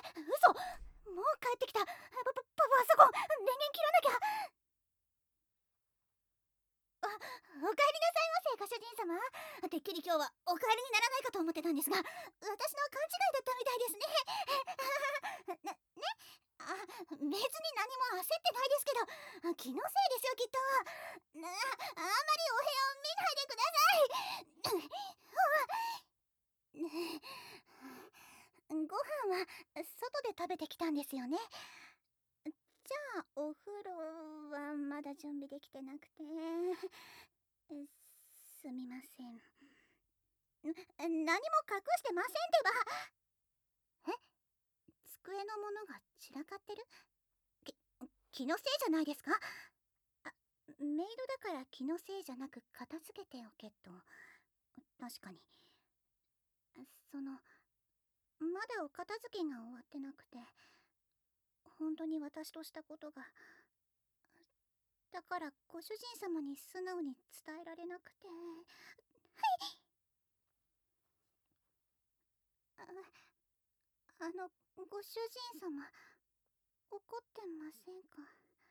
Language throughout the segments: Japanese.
嘘。もう帰ってきた。パソコン電源切らなきゃ。お帰りなさいませ、ご主人様。てっきり今日はお帰りにならないかと思ってたんですが、私の勘違いだったみたいですね。別に何も焦ってないですけど、気のせいですよ、きっと。あんまりお部屋を見ないでください。ご飯は外で食べてきたんですよね。じゃあお風呂はまだ準備できてなくて、すみません。何も隠してませんってば。机のものが散らかってる？気のせいじゃないですか？メイドだから気のせいじゃなく片付けておけと。確かに。まだお片付けが終わってなくて、本当に私としたことが。だからご主人様に素直に伝えられなくて。ご主人様、怒ってませんか？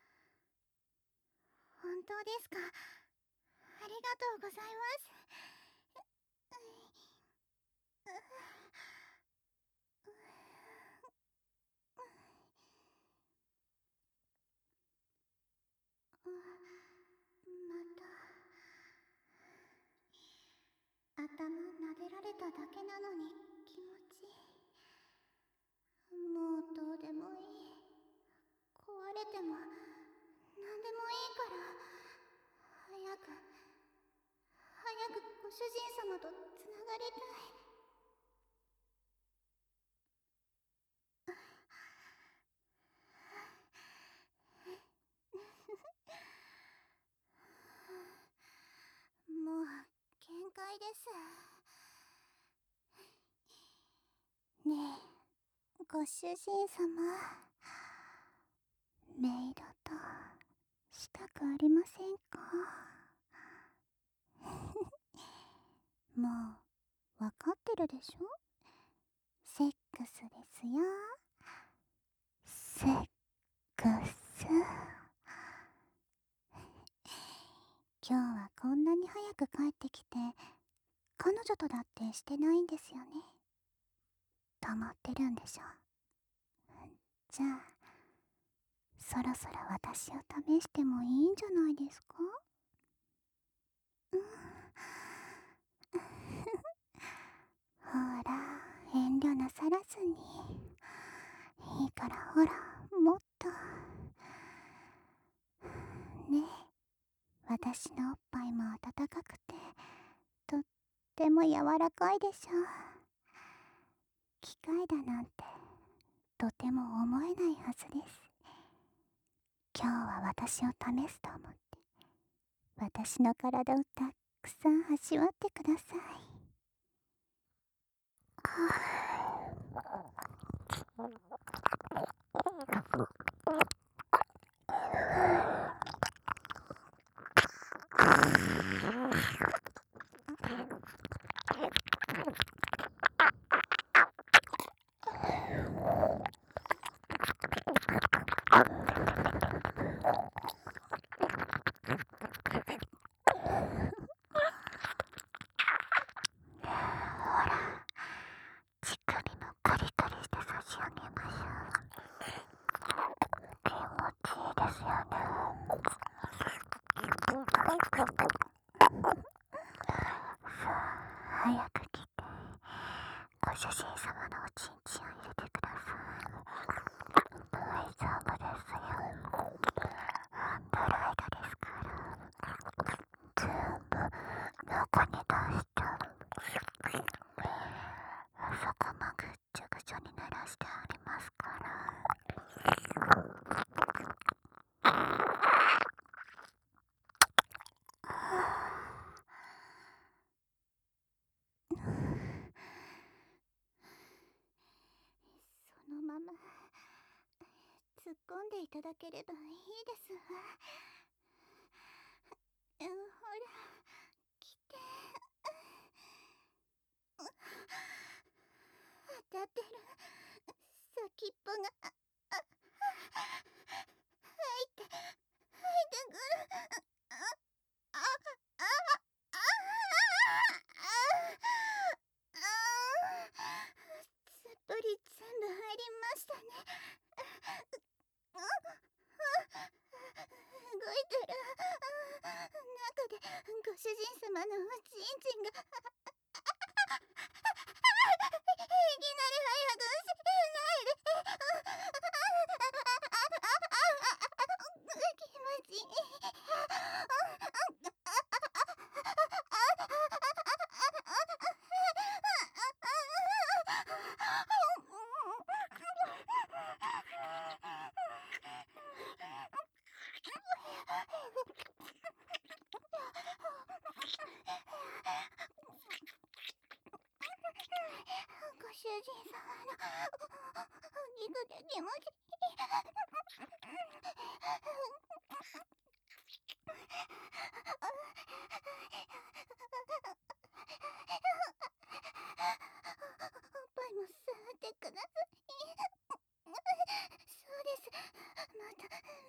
本当ですか？ありがとうございます。また頭撫でられただけなのに気持ちいい。もうどうでもいい。壊れても何でもいいから、早くご主人様とつながりたい。もう限界です。ねえ、ご主人様、メイドとしたくありませんか？もうわかってるでしょ？セックスですよ。セックス。今日はこんなに早く帰ってきて、彼女とだってしてないんですよね。溜まってるんでしょ。じゃあそろそろ私を試してもいいんじゃないですか？ほら、遠慮なさらずに。いいからほら、もっと。ねえ、私のおっぱいも温かくて、とっても柔らかいでしょ。機械だなんて、とても思えないはずです。今日は私を試すと思って、私の体をたくさん味わってください。乳首もカリカリして差し上げましょう。気持ちいいですよね。さあ、早く来て、ご主人様のおちんちんを入れてください。大丈夫ですよ。アンドロイドですから。全部中に出しちゃう。そこもぐっちゃぐちゃに濡らしてありますから。そのまま突っ込んでいただければいいですわ。ほら、来て。当たってる。先っが入ってくる。すっぽり全部入りましたね。動いてる。中でご主人様のおちんちんがいきなり早くしないで。気持ちいい。ご主人様のお肉で気持ちいい。おっぱいも吸ってください。そうです。また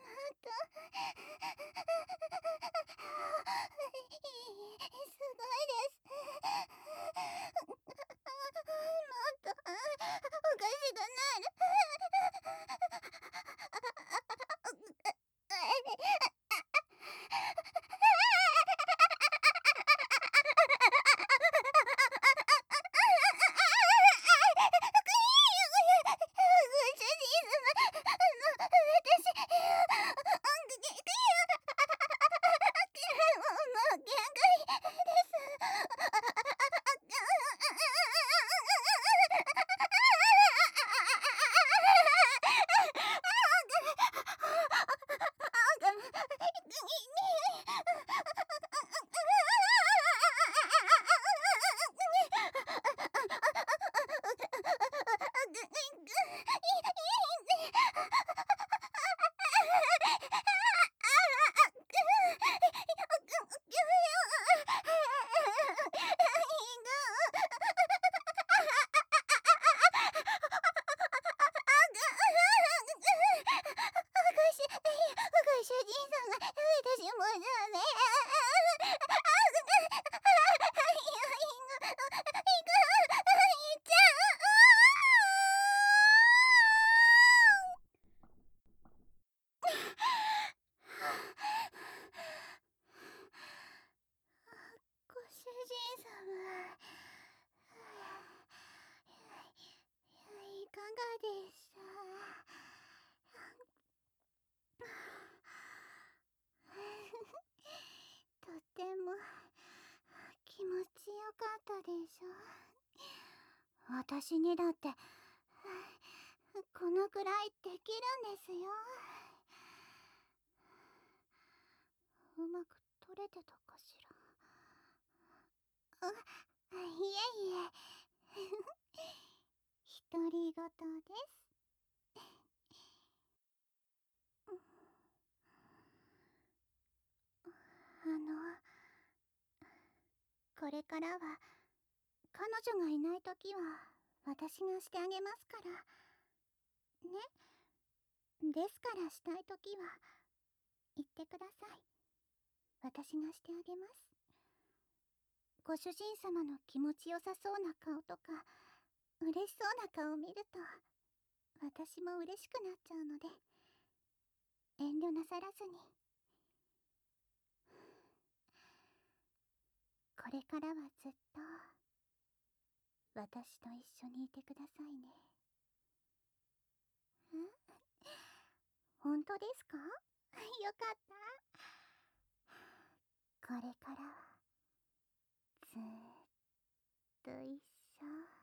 すごいです。もっとおかしくなる。主人様、私もダメ。ご主人様、いかがでした？とっても気持ちよかったでしょ。私にだってこのくらいできるんですよ。うまく取れてたかしら。いえいえ独り言です。これからは彼女がいないときは私がしてあげますからね。ですからしたいときは言ってください。私がしてあげます。ご主人様の気持ちよさそうな顔とか嬉しそうな顔を見ると私も嬉しくなっちゃうので遠慮なさらずに。これからはずっと私と一緒にいてくださいね。本当ですか？よかった。これからはずーっと一緒。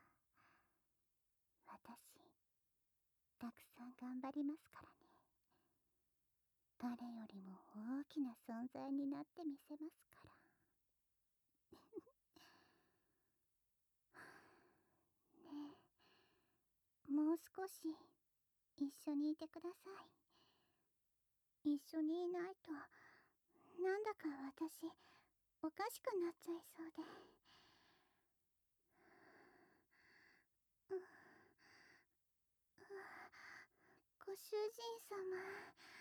私たくさん頑張りますからね。誰よりも大きな存在になってみせますから。ねえ、もう少し一緒にいてください。一緒にいないとなんだか私おかしくなっちゃいそうで。 主人様、